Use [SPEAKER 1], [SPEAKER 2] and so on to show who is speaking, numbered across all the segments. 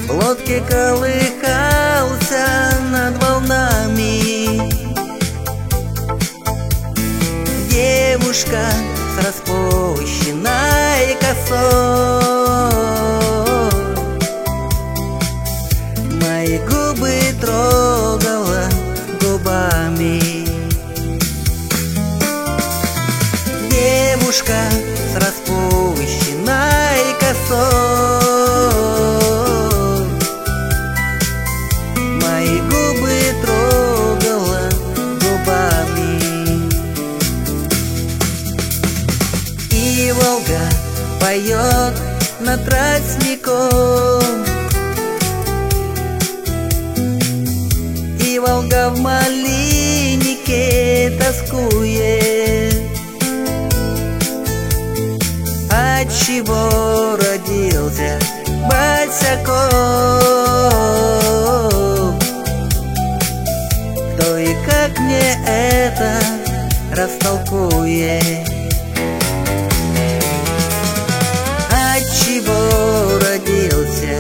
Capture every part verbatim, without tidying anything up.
[SPEAKER 1] в лодке колыхался над волнами. Девушка с распущенной косой мои губы трогала губами. Девушка с распущенной косой мои губы трогала губами. И Волга поет над тростником, и Волга в малиннике тоскует. Отчего родился босяком? Кто и как мне это растолкует? Отчего родился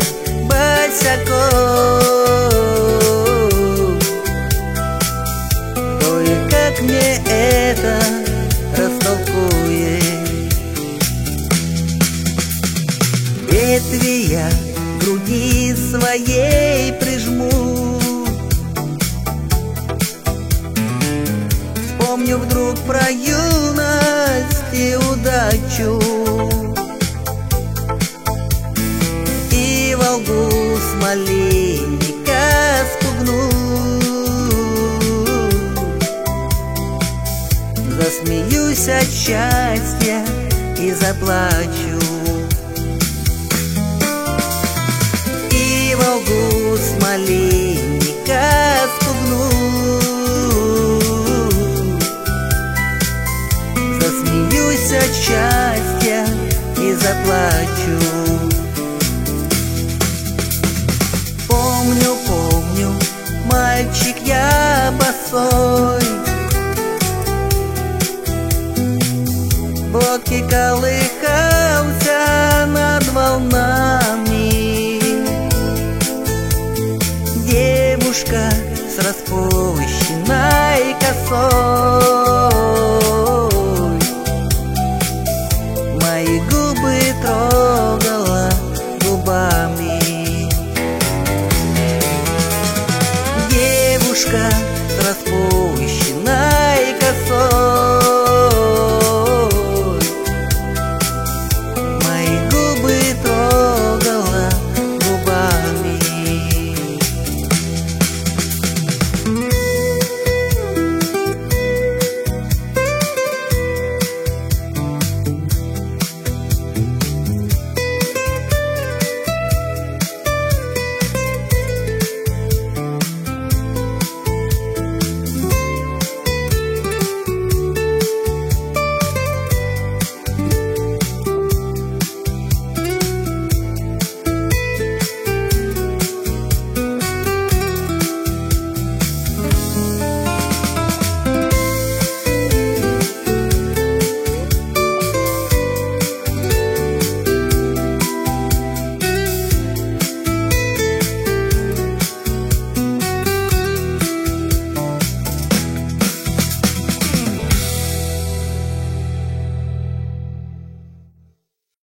[SPEAKER 1] босяком? Кто и как мне это растолкует? Ветви я к груди своей прижму, вспомню вдруг про юность и удачу, и Волгу с малинника спугну. Засмеюсь от счастья и заплачу, Волгу с малинника спугну. Засмеюсь от счастья и заплачу. Помню, помню, мальчик я босой, в лодке колыхался над волнами. Девушка с распущенной косой